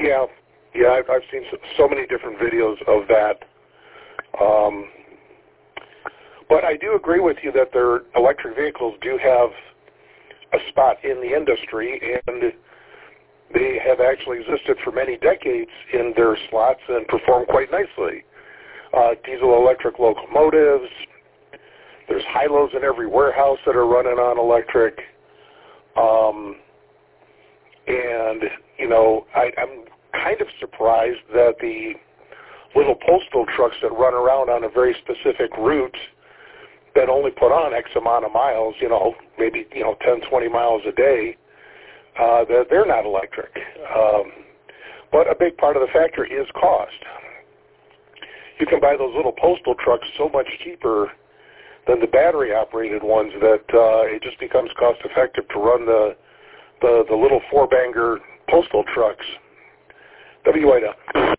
Yeah, I've seen so many different videos of that. But I do agree with you that their electric vehicles do have a spot in the industry, and they have actually existed for many decades in their slots and perform quite nicely. Diesel-electric locomotives. There's high-lows in every warehouse that are running on electric. And, you know, I'm kind of surprised that the little postal trucks that run around on a very specific route that only put on X amount of miles, you know, maybe, 10, 20 miles a day, that they're not electric. But a big part of the factor is cost. You can buy those little postal trucks so much cheaper than the battery-operated ones that it just becomes cost-effective to run the little four-banger postal trucks. WIW.